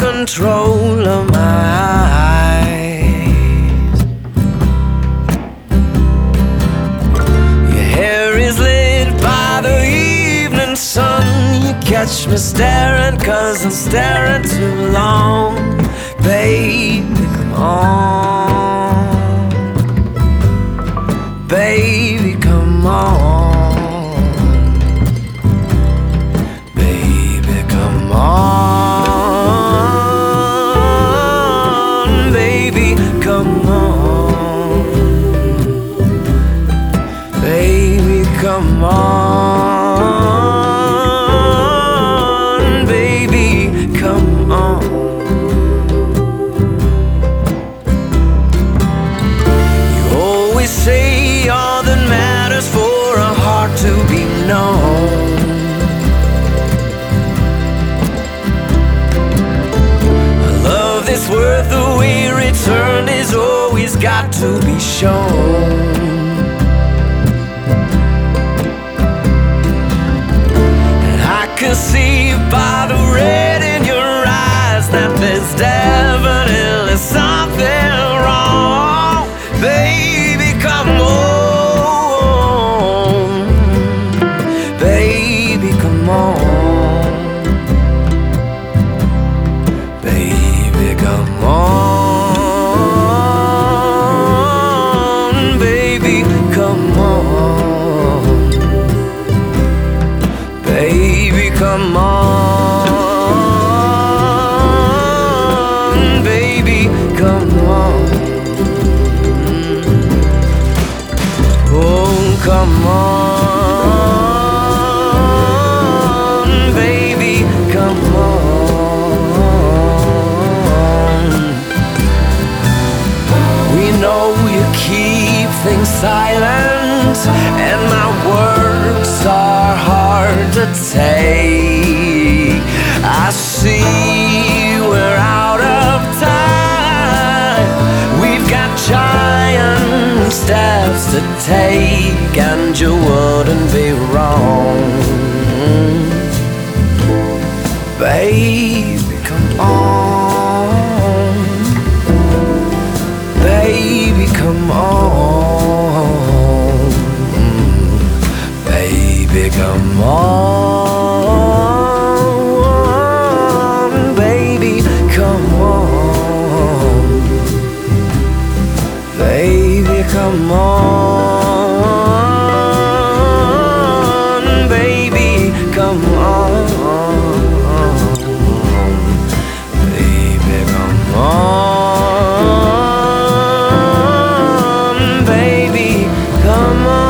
control of my eyes. Your hair is lit by the evening sun. You catch me staring 'cause I'm staring too long. Baby, come on. Baby, come on. Baby, come on. Baby, come on. Baby, come on. Baby, come on. You always say all that matters for a heart to be known. A love that's worth a way return is always got to be shown. And I can see by the red in your eyes that there's definitely something wrong. Baby, come on. Baby, come on. Baby, come on. Baby, come on. Baby, come on. Baby, come on. Oh, come on, baby, come on. We know you keep things silent, and my words are hard to take. I see we're out of time. We've got giant steps to take, and you wouldn't be wrong. Baby, come on. Baby, come on. Baby, come on. Baby, come on. Baby, come on. Baby, come on. Baby, come on. Baby, come on.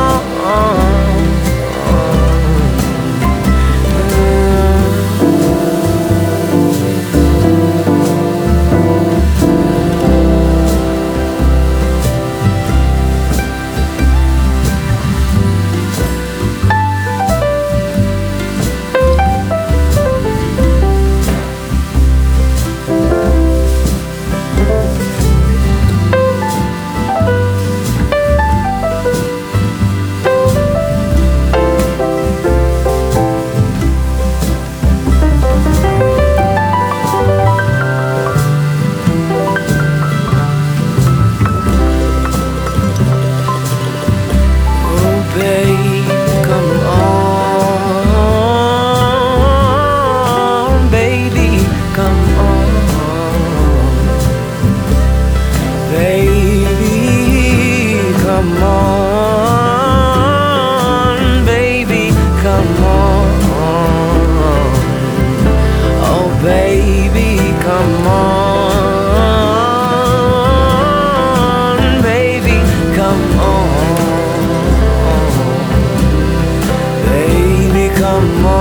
Come on.